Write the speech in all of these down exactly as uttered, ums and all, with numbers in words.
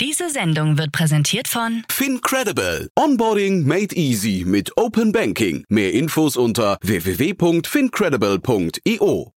Diese Sendung wird präsentiert von FinCredible. Onboarding made easy mit Open Banking. Mehr Infos unter w w w punkt fincredible punkt i o.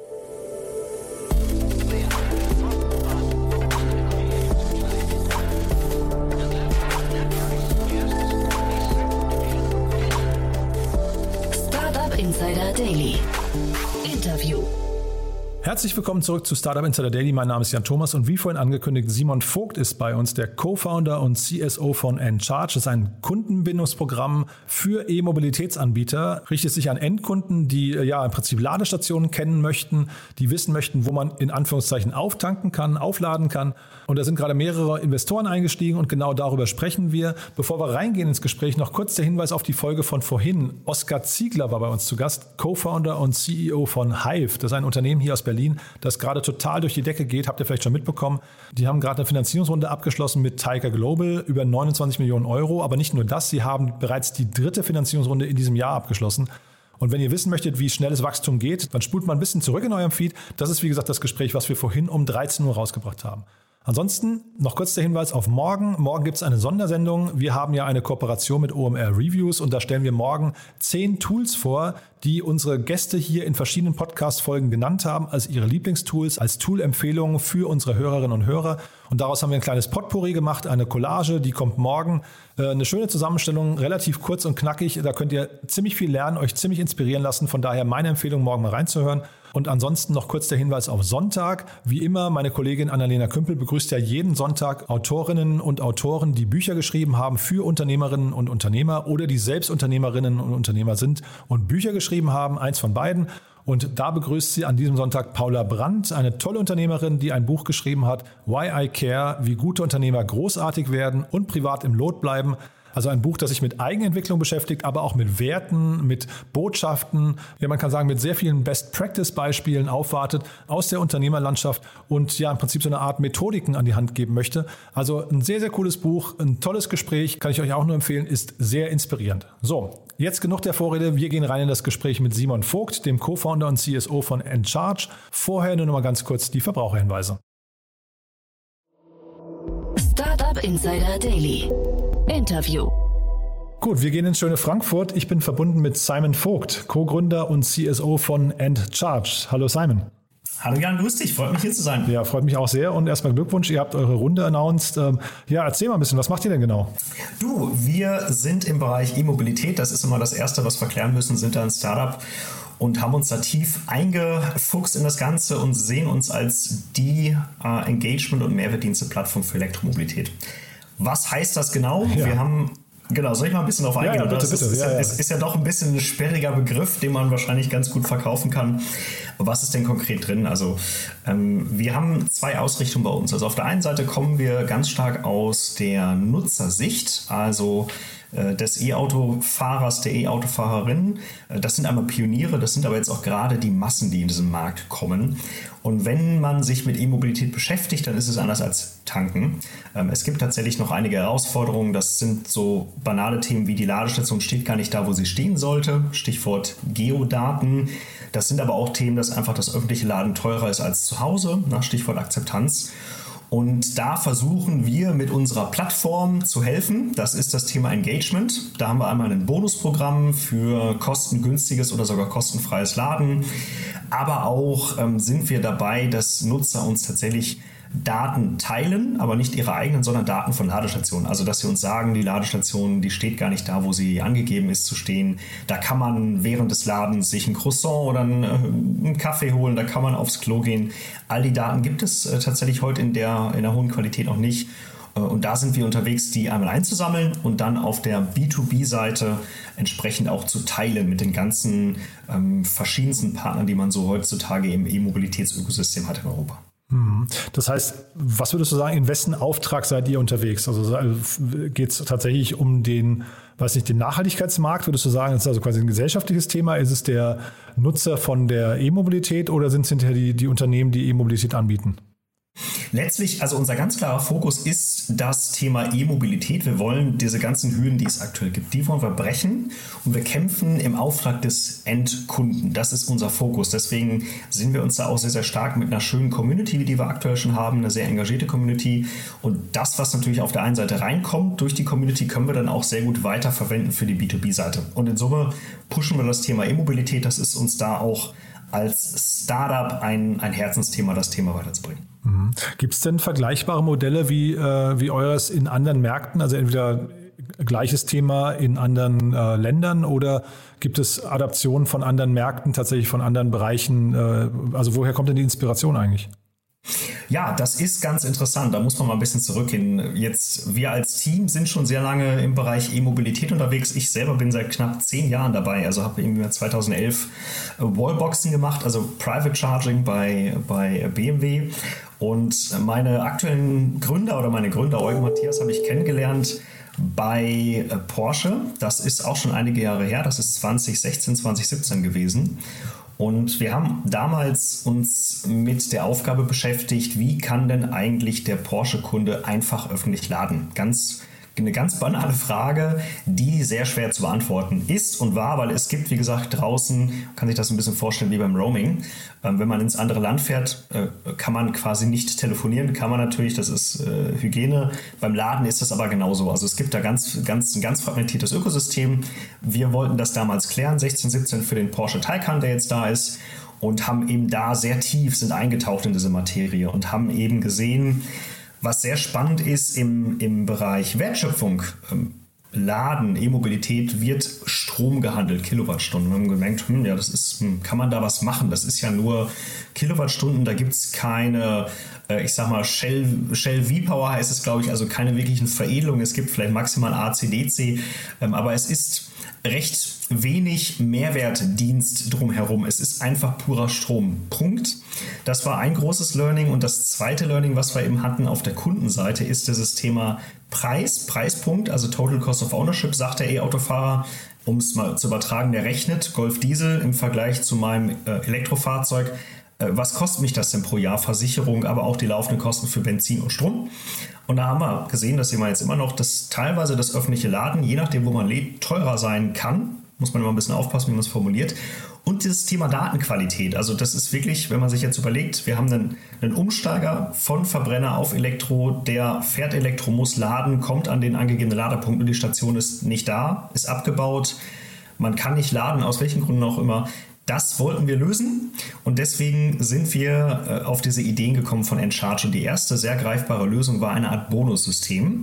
Startup Insider Daily. Interview. Herzlich willkommen zurück zu Startup Insider Daily. Mein Name ist Jan Thomas und wie vorhin angekündigt, Simon Vogt ist bei uns, der Co-Founder und C S O von Encharge. Das ist ein Kundenbindungsprogramm für E-Mobilitätsanbieter. Richtet sich an Endkunden, die ja im Prinzip Ladestationen kennen möchten, die wissen möchten, wo man in Anführungszeichen auftanken kann, aufladen kann. Und da sind gerade mehrere Investoren eingestiegen und genau darüber sprechen wir. Bevor wir reingehen ins Gespräch, noch kurz der Hinweis auf die Folge von vorhin. Oskar Ziegler war bei uns zu Gast, Co-Founder und C E O von Hive. Das ist ein Unternehmen hier aus Berlin, das gerade total durch die Decke geht, habt ihr vielleicht schon mitbekommen. Die haben gerade eine Finanzierungsrunde abgeschlossen mit Tiger Global über neunundzwanzig Millionen Euro. Aber nicht nur das, sie haben bereits die dritte Finanzierungsrunde in diesem Jahr abgeschlossen. Und wenn ihr wissen möchtet, wie schnelles Wachstum geht, dann spult mal ein bisschen zurück in eurem Feed. Das ist, wie gesagt, das Gespräch, was wir vorhin um dreizehn Uhr rausgebracht haben. Ansonsten noch kurz der Hinweis auf morgen. Morgen gibt es eine Sondersendung. Wir haben ja eine Kooperation mit O M R Reviews und da stellen wir morgen zehn Tools vor, die unsere Gäste hier in verschiedenen Podcast-Folgen genannt haben, als ihre Lieblingstools, als Tool-Empfehlungen für unsere Hörerinnen und Hörer. Und daraus haben wir ein kleines Potpourri gemacht, eine Collage, die kommt morgen. Eine schöne Zusammenstellung, relativ kurz und knackig. Da könnt ihr ziemlich viel lernen, euch ziemlich inspirieren lassen. Von daher meine Empfehlung, morgen mal reinzuhören. Und ansonsten noch kurz der Hinweis auf Sonntag. Wie immer, meine Kollegin Annalena Kümpel begrüßt ja jeden Sonntag Autorinnen und Autoren, die Bücher geschrieben haben für Unternehmerinnen und Unternehmer oder die selbst Unternehmerinnen und Unternehmer sind und Bücher geschrieben haben, eins von beiden. Und da begrüßt sie an diesem Sonntag Paula Brandt, eine tolle Unternehmerin, die ein Buch geschrieben hat, Why I Care, wie gute Unternehmer großartig werden und privat im Lot bleiben. Also ein Buch, das sich mit Eigenentwicklung beschäftigt, aber auch mit Werten, mit Botschaften, ja, man kann sagen, mit sehr vielen Best-Practice-Beispielen aufwartet aus der Unternehmerlandschaft und ja im Prinzip so eine Art Methodiken an die Hand geben möchte. Also ein sehr, sehr cooles Buch, ein tolles Gespräch, kann ich euch auch nur empfehlen, ist sehr inspirierend. So, jetzt genug der Vorrede, wir gehen rein in das Gespräch mit Simon Vogt, dem Co-Founder und C S O von Encharge. Vorher nur noch mal ganz kurz die Verbraucherhinweise. Startup Insider Daily. Interview. Gut, wir gehen ins schöne Frankfurt. Ich bin verbunden mit Simon Vogt, Co-Gründer und C S O von Encharge. Hallo Simon. Hallo Jan, grüß dich, freut mich hier zu sein. Ja, freut mich auch sehr und erstmal Glückwunsch, ihr habt eure Runde announced. Ja, erzähl mal ein bisschen, was macht ihr denn genau? Du, wir sind im Bereich E-Mobilität, das ist immer das Erste, was wir klären müssen, sind da ein Startup und haben uns da tief eingefuchst in das Ganze und sehen uns als die äh, Engagement- und Mehrwertdienste-Plattform für Elektromobilität. Was heißt das genau? Ja. Wir haben, genau, soll ich mal ein bisschen drauf eingehen? Ja, ja, bitte, das ist, bitte. Ist, ja, ja, ja. ist, ist ja doch ein bisschen ein sperriger Begriff, den man wahrscheinlich ganz gut verkaufen kann. Was ist denn konkret drin? Also ähm, wir haben zwei Ausrichtungen bei uns. Also auf der einen Seite kommen wir ganz stark aus der Nutzersicht, also äh, des E-Autofahrers, der E-Autofahrerin. Äh, das sind einmal Pioniere, das sind aber jetzt auch gerade die Massen, die in diesen Markt kommen. Und wenn man sich mit E-Mobilität beschäftigt, dann ist es anders als tanken. Ähm, es gibt tatsächlich noch einige Herausforderungen. Das sind so banale Themen wie die Ladestation steht gar nicht da, wo sie stehen sollte. Stichwort Geodaten. Das sind aber auch Themen, dass einfach das öffentliche Laden teurer ist als zu Hause. Na, Stichwort Akzeptanz. Und da versuchen wir mit unserer Plattform zu helfen. Das ist das Thema Engagement. Da haben wir einmal ein Bonusprogramm für kostengünstiges oder sogar kostenfreies Laden. Aber auch ähm, sind wir dabei, dass Nutzer uns tatsächlich Daten teilen, aber nicht ihre eigenen, sondern Daten von Ladestationen. Also dass sie uns sagen, die Ladestation, die steht gar nicht da, wo sie angegeben ist zu stehen. Da kann man während des Ladens sich ein Croissant oder einen, einen Kaffee holen, da kann man aufs Klo gehen. All die Daten gibt es äh, tatsächlich heute in der, in der hohen Qualität noch nicht. Äh, und da sind wir unterwegs, die einmal einzusammeln und dann auf der B zwei B-Seite entsprechend auch zu teilen mit den ganzen ähm, verschiedensten Partnern, die man so heutzutage im E-Mobilitätsökosystem hat in Europa. Das heißt, was würdest du sagen, in wessen Auftrag seid ihr unterwegs? Also geht es tatsächlich um den, weiß nicht, den Nachhaltigkeitsmarkt? Würdest du sagen, das ist also quasi ein gesellschaftliches Thema? Ist es der Nutzer von der E-Mobilität oder sind es hinterher die, die Unternehmen, die E-Mobilität anbieten? Letztlich, also unser ganz klarer Fokus ist das Thema E-Mobilität. Wir wollen diese ganzen Hürden, die es aktuell gibt, die wollen wir brechen und wir kämpfen im Auftrag des Endkunden. Das ist unser Fokus. Deswegen sehen wir uns da auch sehr, sehr stark mit einer schönen Community, die wir aktuell schon haben, eine sehr engagierte Community. Und das, was natürlich auf der einen Seite reinkommt durch die Community, können wir dann auch sehr gut weiterverwenden für die B zwei B-Seite. Und in Summe pushen wir das Thema E-Mobilität. Das ist uns da auch als Startup ein, ein Herzensthema, das Thema weiterzubringen. Mhm. Gibt es denn vergleichbare Modelle wie, äh, wie eures in anderen Märkten, also entweder gleiches Thema in anderen äh, Ländern oder gibt es Adaptionen von anderen Märkten, tatsächlich von anderen Bereichen? Äh, also woher kommt denn die Inspiration eigentlich? Ja, das ist ganz interessant. Da muss man mal ein bisschen zurückgehen. Jetzt, wir als Team sind schon sehr lange im Bereich E-Mobilität unterwegs. Ich selber bin seit knapp zehn Jahren dabei. Also habe irgendwie zweitausendelf Wallboxen gemacht, also Private Charging bei, bei B M W. Und meine aktuellen Gründer oder meine Gründer, Eugen Matthias, habe ich kennengelernt bei Porsche. Das ist auch schon einige Jahre her. Das ist zwanzig sechzehn, zwanzig siebzehn gewesen. Und wir haben damals uns mit der Aufgabe beschäftigt, wie kann denn eigentlich der Porsche-Kunde einfach öffentlich laden? Ganz, eine ganz banale Frage, die sehr schwer zu beantworten ist und war, weil es gibt, wie gesagt, draußen, kann sich das ein bisschen vorstellen wie beim Roaming. Ähm, wenn man ins andere Land fährt, äh, kann man quasi nicht telefonieren, kann man natürlich, das ist äh, Hygiene. Beim Laden ist das aber genauso. Also es gibt da ganz, ganz, ein ganz fragmentiertes Ökosystem. Wir wollten das damals klären, sechzehn, siebzehn für den Porsche Taycan, der jetzt da ist, und haben eben da sehr tief, sind eingetaucht in diese Materie und haben eben gesehen, was sehr spannend ist im, im Bereich Wertschöpfung, ähm, Laden, E-Mobilität, wird Strom gehandelt, Kilowattstunden. Wir haben gemerkt, hm, ja, das ist, kann man da was machen? Das ist ja nur Kilowattstunden, da gibt es keine, äh, ich sag mal, Shell, Shell V-Power heißt es, glaube ich, also keine wirklichen Veredelungen. Es gibt vielleicht maximal A C D C, ähm, aber es ist recht wenig Mehrwertdienst drumherum. Es ist einfach purer Strom. Punkt. Das war ein großes Learning. Und das zweite Learning, was wir eben hatten auf der Kundenseite, ist dieses Thema Preis, Preispunkt, also Total Cost of Ownership, sagt der E-Autofahrer, um es mal zu übertragen, der rechnet Golf Diesel im Vergleich zu meinem äh, Elektrofahrzeug. Äh, was kostet mich das denn pro Jahr? Versicherung, aber auch die laufenden Kosten für Benzin und Strom. Und da haben wir gesehen, das sehen wir jetzt immer noch, dass teilweise das öffentliche Laden, je nachdem, wo man lebt, teurer sein kann. Muss man immer ein bisschen aufpassen, wie man es formuliert. Und dieses Thema Datenqualität. Also das ist wirklich, wenn man sich jetzt überlegt, wir haben einen, einen Umsteiger von Verbrenner auf Elektro, der fährt Elektro, muss laden, kommt an den angegebenen Ladepunkt und die Station ist nicht da, ist abgebaut. Man kann nicht laden, aus welchen Gründen auch immer. Das wollten wir lösen und deswegen sind wir äh, auf diese Ideen gekommen von Encharge. Und die erste sehr greifbare Lösung war eine Art Bonussystem.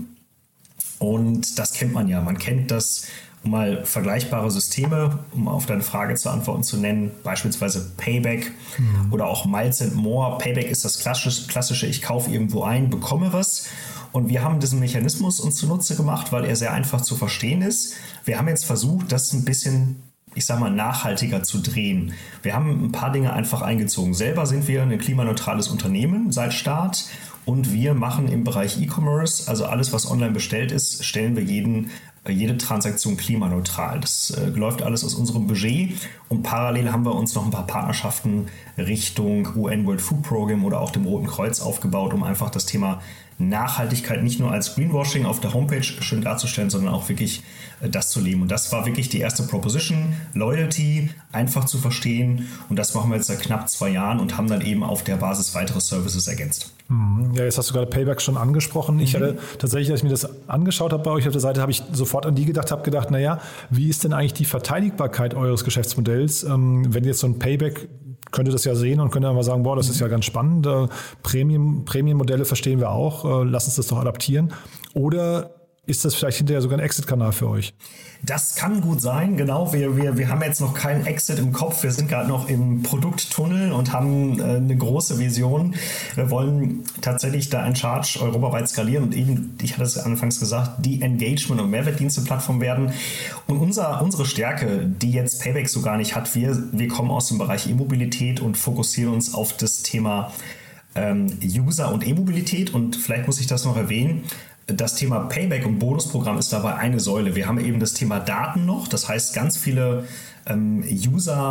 Und das kennt man ja. Man kennt das, um mal vergleichbare Systeme, um auf deine Frage zu antworten, zu nennen, beispielsweise Payback mhm. oder auch Miles and More. Payback ist das klassische, klassische, ich kaufe irgendwo ein, bekomme was. Und wir haben diesen Mechanismus uns zunutze gemacht, weil er sehr einfach zu verstehen ist. Wir haben jetzt versucht, das ein bisschen, ich sag mal, nachhaltiger zu drehen. Wir haben ein paar Dinge einfach eingezogen. Selber sind wir ein klimaneutrales Unternehmen seit Start und wir machen im Bereich E-Commerce, also alles, was online bestellt ist, stellen wir jeden, jede Transaktion klimaneutral. Das äh, läuft alles aus unserem Budget und parallel haben wir uns noch ein paar Partnerschaften Richtung U N World Food Program oder auch dem Roten Kreuz aufgebaut, um einfach das Thema Nachhaltigkeit nicht nur als Greenwashing auf der Homepage schön darzustellen, sondern auch wirklich äh, das zu leben. Und das war wirklich die erste Proposition, Loyalty, einfach zu verstehen. Und das machen wir jetzt seit knapp zwei Jahren und haben dann eben auf der Basis weitere Services ergänzt. Ja, jetzt hast du gerade Payback schon angesprochen. Ich hatte tatsächlich, als ich mir das angeschaut habe bei euch auf der Seite, habe ich sofort an die gedacht, habe gedacht, naja, wie ist denn eigentlich die Verteidigbarkeit eures Geschäftsmodells? Ähm, wenn jetzt so ein Payback, könnte das ja sehen und könnte dann mal sagen, boah, das ist ja ganz spannend. Äh, Premium, Premium-Modelle verstehen wir auch. Äh, lass uns das doch adaptieren. Oder ist das vielleicht hinterher sogar ein Exit-Kanal für euch? Das kann gut sein, genau. Wir, wir, wir haben jetzt noch keinen Exit im Kopf. Wir sind gerade noch im Produkttunnel und haben äh, eine große Vision. Wir wollen tatsächlich da Encharge europaweit skalieren und eben, ich hatte es anfangs gesagt, die Engagement- und Mehrwertdienste-Plattform werden. Und unser, unsere Stärke, die jetzt Payback so gar nicht hat, wir, wir kommen aus dem Bereich E-Mobilität und fokussieren uns auf das Thema ähm, User- und E-Mobilität. Und vielleicht muss ich das noch erwähnen. Das Thema Payback und Bonusprogramm ist dabei eine Säule. Wir haben eben das Thema Daten noch. Das heißt, ganz viele ähm, User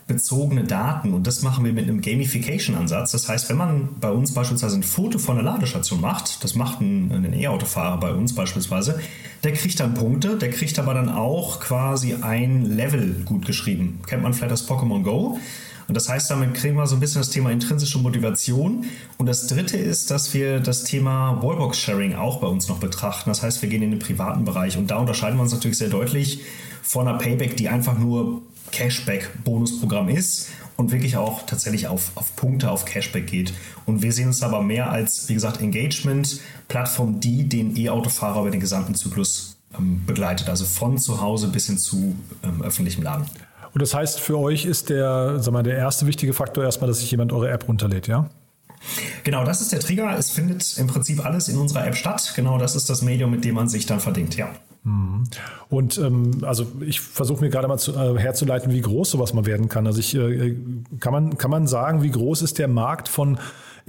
bezogene Daten und das machen wir mit einem Gamification-Ansatz. Das heißt, wenn man bei uns beispielsweise ein Foto von einer Ladestation macht, das macht ein, ein E-Autofahrer bei uns beispielsweise, der kriegt dann Punkte, der kriegt aber dann auch quasi ein Level gut geschrieben. Kennt man vielleicht das Pokémon Go? Und das heißt, damit kriegen wir so ein bisschen das Thema intrinsische Motivation. Und das dritte ist, dass wir das Thema Wallbox-Sharing auch bei uns noch betrachten. Das heißt, wir gehen in den privaten Bereich und da unterscheiden wir uns natürlich sehr deutlich von einer Payback, die einfach nur Cashback-Bonusprogramm ist und wirklich auch tatsächlich auf, auf Punkte, auf Cashback geht. Und wir sehen uns aber mehr als, wie gesagt, Engagement-Plattform, die den E-Autofahrer über den gesamten Zyklus ähm, begleitet. Also von zu Hause bis hin zu ähm, öffentlichem Laden. Und das heißt, für euch ist der, sag mal, der erste wichtige Faktor erstmal, dass sich jemand eure App runterlädt, ja? Genau, das ist der Trigger. Es findet im Prinzip alles in unserer App statt. Genau, das ist das Medium, mit dem man sich dann verdingt, ja. Und ähm, also ich versuche mir gerade mal zu, äh, herzuleiten, wie groß sowas mal werden kann. Also ich äh, kann man kann man sagen, wie groß ist der Markt von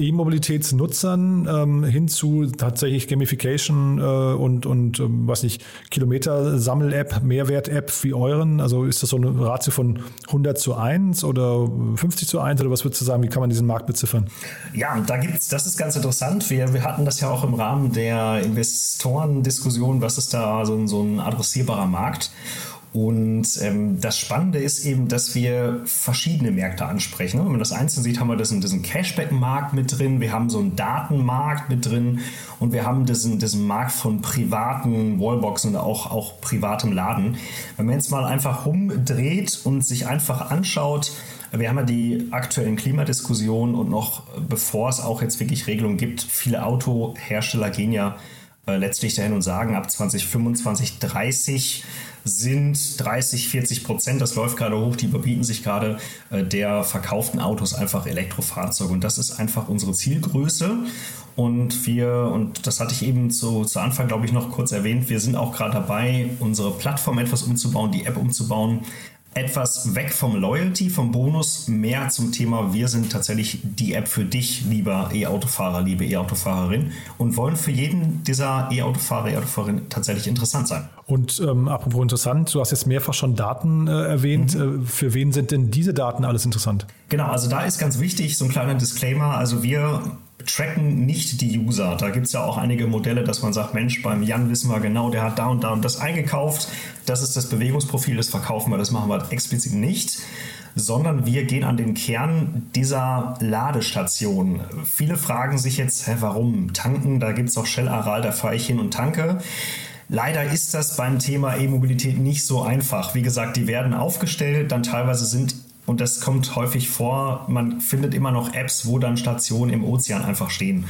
E-Mobilitätsnutzern ähm, hin zu tatsächlich Gamification äh, und und ähm, was nicht Kilometer-Sammel-App, Mehrwert-App wie euren? Also ist das so eine Ratio von hundert zu eins oder fünfzig zu eins oder was würdest du sagen? Wie kann man diesen Markt beziffern? Ja, da gibt's, das ist ganz interessant. Wir, wir hatten das ja auch im Rahmen der Investorendiskussion, was ist da so ein, so ein adressierbarer Markt? Und ähm, das Spannende ist eben, dass wir verschiedene Märkte ansprechen. Wenn man das einzeln sieht, haben wir diesen, diesen Cashback-Markt mit drin, wir haben so einen Datenmarkt mit drin und wir haben diesen, diesen Markt von privaten Wallboxen und auch, auch privatem Laden. Wenn man jetzt mal einfach umdreht und sich einfach anschaut, wir haben ja die aktuellen Klimadiskussionen und noch bevor es auch jetzt wirklich Regelungen gibt, viele Autohersteller gehen ja äh, letztlich dahin und sagen, ab zwanzig fünfundzwanzig, dreißig sind dreißig, vierzig Prozent, das läuft gerade hoch, die überbieten sich gerade äh, der verkauften Autos einfach Elektrofahrzeuge und das ist einfach unsere Zielgröße und wir, und das hatte ich eben zu, zu Anfang, glaube ich, noch kurz erwähnt, wir sind auch gerade dabei, unsere Plattform etwas umzubauen, die App umzubauen, etwas weg vom Loyalty, vom Bonus, mehr zum Thema, wir sind tatsächlich die App für dich, lieber E-Autofahrer, liebe E-Autofahrerin und wollen für jeden dieser E-Autofahrer, E-Autofahrerin tatsächlich interessant sein. Und ähm, apropos interessant, du hast jetzt mehrfach schon Daten äh, erwähnt. Mhm. Äh, für wen sind denn diese Daten alles interessant? Genau, also da ist ganz wichtig, so ein kleiner Disclaimer, also wir tracken nicht die User. Da gibt es ja auch einige Modelle, dass man sagt, Mensch, beim Jan wissen wir genau, der hat da und da und das eingekauft. Das ist das Bewegungsprofil, das verkaufen wir, das machen wir explizit nicht. Sondern wir gehen an den Kern dieser Ladestation. Viele fragen sich jetzt, hä, warum tanken? Da gibt es doch Shell Aral, da fahre ich hin und tanke. Leider ist das beim Thema E-Mobilität nicht so einfach. Wie gesagt, die werden aufgestellt, dann teilweise sind, und das kommt häufig vor, man findet immer noch Apps, wo dann Stationen im Ozean einfach stehen.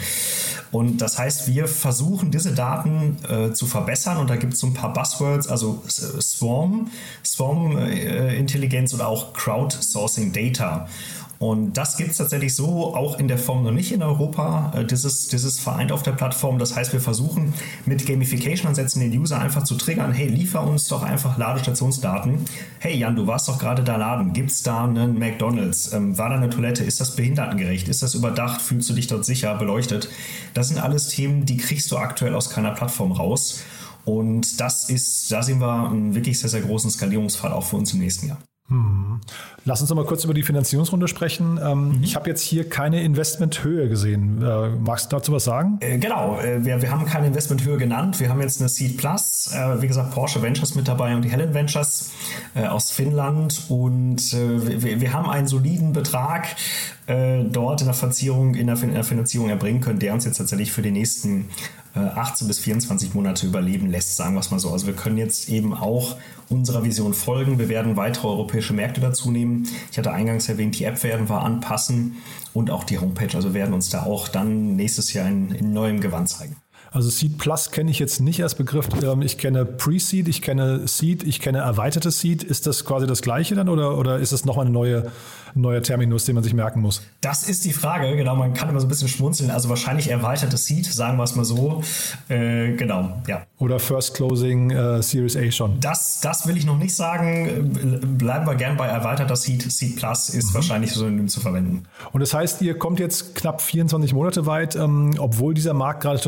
Und das heißt, wir versuchen diese Daten äh, zu verbessern und da gibt es so ein paar Buzzwords, also Swarm, Swarm-Intelligenz äh, oder auch Crowdsourcing Data. Und das gibt es tatsächlich so auch in der Form noch nicht in Europa. Das ist, das ist vereint auf der Plattform. Das heißt, wir versuchen mit Gamification-Ansätzen den User einfach zu triggern. Hey, liefer uns doch einfach Ladestationsdaten. Hey Jan, du warst doch gerade da laden. Gibt es da einen McDonald's? Ähm, war da eine Toilette? Ist das behindertengerecht? Ist das überdacht? Fühlst du dich dort sicher, beleuchtet? Das sind alles Themen, die kriegst du aktuell aus keiner Plattform raus. Und das ist, da sehen wir einen wirklich sehr, sehr großen Skalierungsfall auch für uns im nächsten Jahr. Hm. Lass uns noch mal kurz über die Finanzierungsrunde sprechen. Ähm, mhm. Ich habe jetzt hier keine Investmenthöhe gesehen. Äh, magst du dazu was sagen? Äh, genau, äh, wir, wir haben keine Investmenthöhe genannt. Wir haben jetzt eine Seed Plus, äh, wie gesagt, Porsche Ventures mit dabei und die Helen Ventures äh, aus Finnland. Und äh, wir, wir haben einen soliden Betrag äh, dort in der Finanzierung, in der, in der Finanzierung erbringen können, der uns jetzt tatsächlich für die nächsten äh, achtzehn bis vierundzwanzig Monate überleben lässt, sagen wir es mal so. Also wir können jetzt eben auch unserer Vision folgen. Wir werden weitere europäische Märkte dazu nehmen. Ich hatte eingangs erwähnt, die App werden wir anpassen und auch die Homepage. Also werden uns da auch dann nächstes Jahr in, in neuem Gewand zeigen. Also Seed Plus kenne ich jetzt nicht als Begriff. Ich kenne Pre-Seed, ich kenne Seed, ich kenne erweitertes Seed. Ist das quasi das Gleiche dann oder, oder ist es nochmal eine neue, ein neuer Terminus, den man sich merken muss? Das ist die Frage, genau. Man kann immer so ein bisschen schmunzeln. Also wahrscheinlich erweitertes Seed, sagen wir es mal so. Äh, genau, ja. Oder First Closing äh, Series A schon? Das, das will ich noch nicht sagen. Bleiben wir gern bei erweiterter Seed. Seed Plus ist mhm. wahrscheinlich synonym zu verwenden. Und das heißt, ihr kommt jetzt knapp vierundzwanzig Monate weit, ähm, obwohl dieser Markt gerade total abhebt.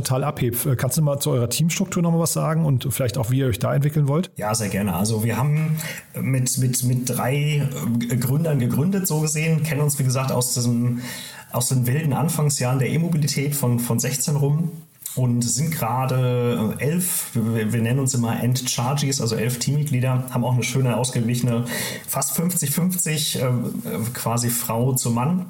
okay, kannst du mal zu eurer Teamstruktur noch mal was sagen und vielleicht auch, wie ihr euch da entwickeln wollt? Ja, sehr gerne. Also wir haben mit, mit, mit drei Gründern gegründet, so gesehen, kennen uns, wie gesagt, aus, diesem, aus den wilden Anfangsjahren der E-Mobilität von, von sechzehn rum. Und sind gerade elf, wir, wir nennen uns immer End-Charges, also elf Teammitglieder, haben auch eine schöne, ausgeglichene, fast fünfzig fünfzig, äh, quasi Frau zu Mann,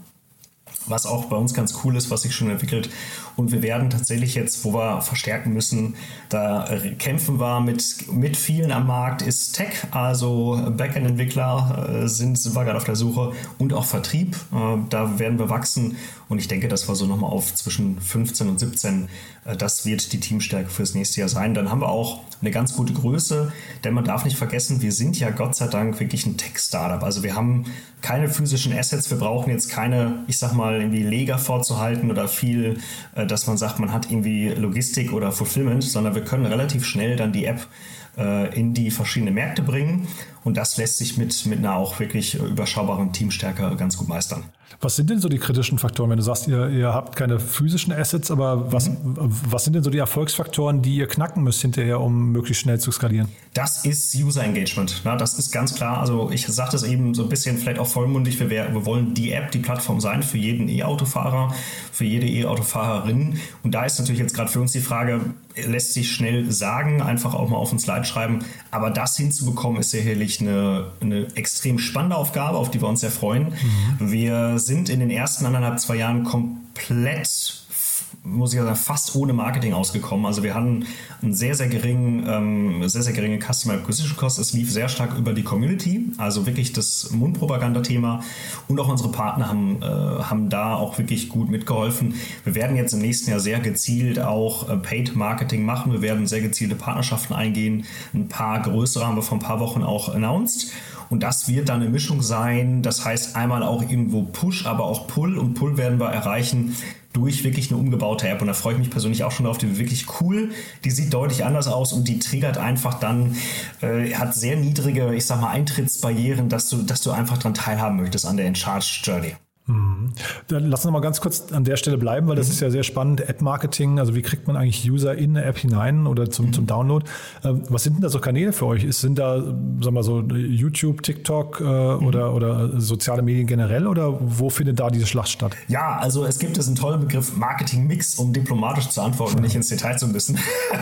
was auch bei uns ganz cool ist, was sich schon entwickelt. Und wir werden tatsächlich jetzt, wo wir verstärken müssen, da kämpfen wir mit, mit vielen am Markt, ist Tech, also Backend-Entwickler äh, sind, sind wir gerade auf der Suche und auch Vertrieb. Äh, da werden wir wachsen und ich denke, dass wir so nochmal auf zwischen fünfzehn und siebzehn, äh, das wird die Teamstärke fürs nächste Jahr sein. Dann haben wir auch eine ganz gute Größe, denn man darf nicht vergessen, wir sind ja Gott sei Dank wirklich ein Tech-Startup. Also wir haben keine physischen Assets, wir brauchen jetzt keine, ich sag mal, irgendwie Lega vorzuhalten oder viel, äh, dass man sagt, man hat irgendwie Logistik oder Fulfillment, sondern wir können relativ schnell dann die App äh, in die verschiedenen Märkte bringen und das lässt sich mit, mit einer auch wirklich überschaubaren Teamstärke ganz gut meistern. Was sind denn so die kritischen Faktoren, wenn du sagst, ihr, ihr habt keine physischen Assets, aber was, mhm. was sind denn so die Erfolgsfaktoren, die ihr knacken müsst hinterher, um möglichst schnell zu skalieren? Das ist User Engagement. Na, das ist ganz klar. Also ich sage das eben so ein bisschen vielleicht auch vollmundig. Wir, wir wollen die App, die Plattform sein für jeden E-Autofahrer, für jede E-Autofahrerin. Und da ist natürlich jetzt gerade für uns die Frage, lässt sich schnell sagen, einfach auch mal auf ein Slide schreiben. Aber das hinzubekommen ist sicherlich eine, eine extrem spannende Aufgabe, auf die wir uns sehr freuen. Mhm. Wir sind in den ersten anderthalb, zwei Jahren komplett, muss ich sagen, fast ohne Marketing ausgekommen. Also wir hatten einen sehr, sehr geringen, ähm, sehr, sehr geringe Customer Acquisition Cost. Es lief sehr stark über die Community, also wirklich das Mundpropaganda-Thema. Und auch unsere Partner haben, äh, haben da auch wirklich gut mitgeholfen. Wir werden jetzt im nächsten Jahr sehr gezielt auch äh, Paid Marketing machen. Wir werden sehr gezielte Partnerschaften eingehen. Ein paar größere haben wir vor ein paar Wochen auch announced. Und das wird dann eine Mischung sein. Das heißt einmal auch irgendwo Push, aber auch Pull. Und Pull werden wir erreichen durch wirklich eine umgebaute App. Und da freue ich mich persönlich auch schon drauf. Die ist wirklich cool. Die sieht deutlich anders aus und die triggert einfach dann, äh, hat sehr niedrige, ich sag mal, Eintrittsbarrieren, dass du, dass du einfach dran teilhaben möchtest an der In-Charge Journey. Mhm. Dann lass uns mal ganz kurz an der Stelle bleiben, weil das mhm. ist ja sehr spannend. Ad-Marketing, also wie kriegt man eigentlich User in eine App hinein oder zum, mhm. zum Download? Was sind denn da so Kanäle für euch? Sind da, sagen wir mal so, YouTube, TikTok äh, mhm. oder, oder soziale Medien generell oder wo findet da diese Schlacht statt? Ja, also es gibt diesen tollen Begriff Marketing-Mix, um diplomatisch zu antworten und nicht ins Detail zu müssen.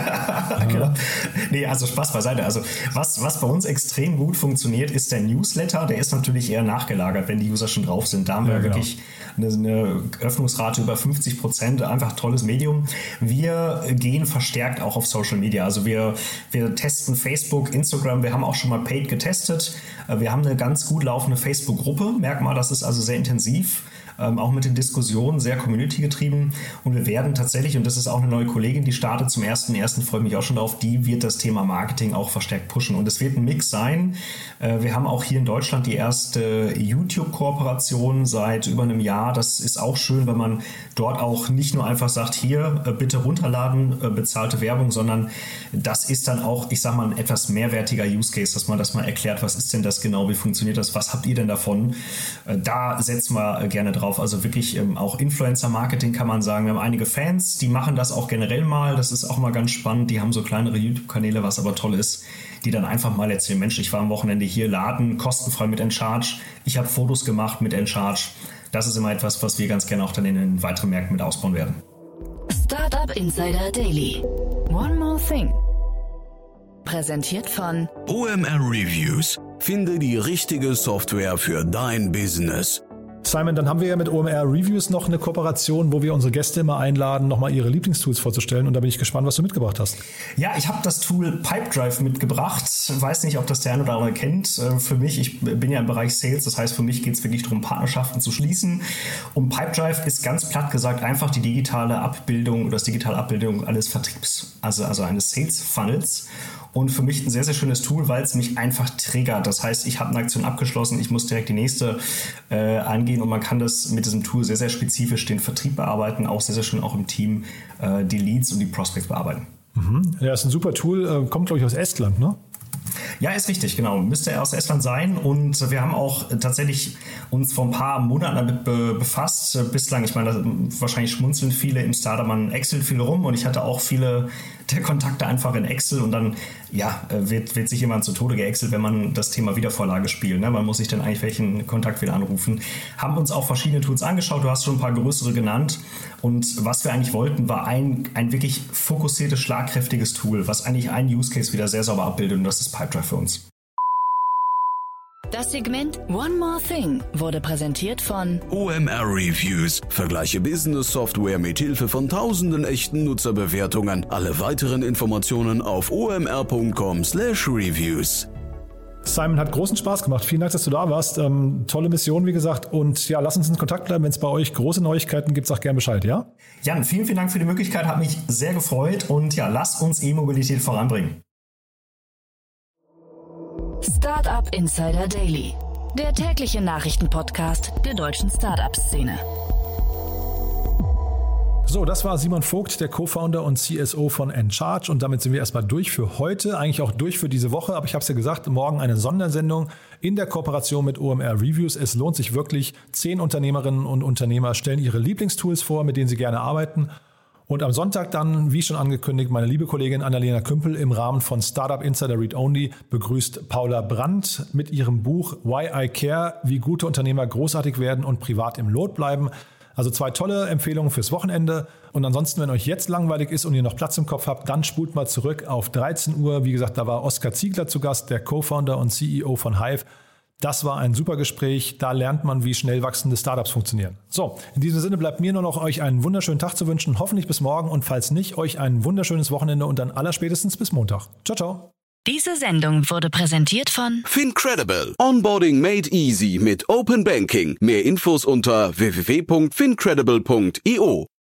Genau. Nee, also Spaß beiseite. Also was, was bei uns extrem gut funktioniert, ist der Newsletter. Der ist natürlich eher nachgelagert, wenn die User schon drauf sind. Da haben wir ja, wirklich Eine, eine Öffnungsrate über fünfzig Prozent, einfach tolles Medium. Wir gehen verstärkt auch auf Social Media. Also wir, wir testen Facebook, Instagram, wir haben auch schon mal Paid getestet. Wir haben eine ganz gut laufende Facebook-Gruppe. Merkt mal, das ist also sehr intensiv. Ähm, auch mit den Diskussionen, sehr community-getrieben. Und wir werden tatsächlich, und das ist auch eine neue Kollegin, die startet zum ersten ersten, freue mich auch schon drauf, die wird das Thema Marketing auch verstärkt pushen. Und es wird ein Mix sein. Äh, wir haben auch hier in Deutschland die erste YouTube-Kooperation seit über einem Jahr. Das ist auch schön, wenn man dort auch nicht nur einfach sagt, hier, äh, bitte runterladen, äh, bezahlte Werbung, sondern das ist dann auch, ich sag mal, ein etwas mehrwertiger Use-Case, dass man das mal erklärt, was ist denn das genau, wie funktioniert das, was habt ihr denn davon? Äh, da setzen wir äh, gerne drauf. Also wirklich ähm, auch Influencer-Marketing kann man sagen. Wir haben einige Fans, die machen das auch generell mal. Das ist auch mal ganz spannend. Die haben so kleinere YouTube-Kanäle, was aber toll ist, die dann einfach mal erzählen, Mensch, ich war am Wochenende hier, laden, kostenfrei mit In-Charge. Ich habe Fotos gemacht mit In-Charge. Das ist immer etwas, was wir ganz gerne auch dann in den weiteren Märkten mit ausbauen werden. Startup Insider Daily. One more thing. Präsentiert von O M R Reviews. Finde die richtige Software für dein Business. Simon, dann haben wir ja mit O M R Reviews noch eine Kooperation, wo wir unsere Gäste immer einladen, nochmal ihre Lieblingstools vorzustellen. Und da bin ich gespannt, was du mitgebracht hast. Ja, ich habe das Tool Pipedrive mitgebracht. Weiß nicht, ob das der eine oder andere kennt. Für mich, ich bin ja im Bereich Sales, das heißt, für mich geht es wirklich darum, Partnerschaften zu schließen. Und Pipedrive ist ganz platt gesagt einfach die digitale Abbildung oder das digitale Abbildung eines Vertriebs, also, also eines Sales Funnels. Und für mich ein sehr, sehr schönes Tool, weil es mich einfach triggert. Das heißt, ich habe eine Aktion abgeschlossen, ich muss direkt die nächste äh, angehen und man kann das mit diesem Tool sehr, sehr spezifisch den Vertrieb bearbeiten, auch sehr, sehr schön auch im Team äh, die Leads und die Prospects bearbeiten. Mhm. Ja, ist ein super Tool, kommt glaube ich aus Estland, ne? Ja, ist richtig, genau. Müsste er aus Estland sein. Und wir haben auch tatsächlich uns vor ein paar Monaten damit be- befasst. Bislang, ich meine, wahrscheinlich schmunzeln viele im Startup, man excelt viel rum. Und ich hatte auch viele der Kontakte einfach in Excel. Und dann, ja, wird, wird sich jemand zu Tode geexelt, wenn man das Thema Wiedervorlage spielt. Ne? Man muss sich dann eigentlich welchen Kontakt wieder anrufen. Haben uns auch verschiedene Tools angeschaut. Du hast schon ein paar größere genannt. Und was wir eigentlich wollten, war ein, ein wirklich fokussiertes, schlagkräftiges Tool, was eigentlich einen Use Case wieder sehr sauber abbildet. Und das ist Pipedrive für uns. Das Segment One More Thing wurde präsentiert von O M R Reviews. Vergleiche Business-Software mit Hilfe von tausenden echten Nutzerbewertungen. Alle weiteren Informationen auf o m r punkt com slash reviews. Simon, hat großen Spaß gemacht. Vielen Dank, dass du da warst. Ähm, tolle Mission, wie gesagt. Und ja, lass uns in Kontakt bleiben. Wenn es bei euch große Neuigkeiten gibt, sag gerne Bescheid, ja? Jan, vielen, vielen Dank für die Möglichkeit. Hat mich sehr gefreut. Und ja, lass uns E-Mobilität voranbringen. Startup Insider Daily, der tägliche Nachrichtenpodcast der deutschen Startup-Szene. So, das war Simon Vogt, der Co-Founder und C S O von Encharge. Und damit sind wir erstmal durch für heute, eigentlich auch durch für diese Woche. Aber ich habe es ja gesagt, morgen eine Sondersendung in der Kooperation mit O M R Reviews. Es lohnt sich wirklich. Zehn Unternehmerinnen und Unternehmer stellen ihre Lieblingstools vor, mit denen sie gerne arbeiten. Und am Sonntag dann, wie schon angekündigt, meine liebe Kollegin Annalena Kümpel im Rahmen von Startup Insider Read Only begrüßt Paula Brandt mit ihrem Buch Why I Care, wie gute Unternehmer großartig werden und privat im Lot bleiben. Also zwei tolle Empfehlungen fürs Wochenende. Und ansonsten, wenn euch jetzt langweilig ist und ihr noch Platz im Kopf habt, dann spult mal zurück auf dreizehn Uhr. Wie gesagt, da war Oskar Ziegler zu Gast, der Co-Founder und C E O von Hive. Das war ein super Gespräch. Da lernt man, wie schnell wachsende Startups funktionieren. So, in diesem Sinne bleibt mir nur noch euch einen wunderschönen Tag zu wünschen. Hoffentlich bis morgen und falls nicht, euch ein wunderschönes Wochenende und dann allerspätestens bis Montag. Ciao, ciao. Diese Sendung wurde präsentiert von FinCredible. Onboarding made easy mit Open Banking. Mehr Infos unter w w w punkt fincredible punkt i o.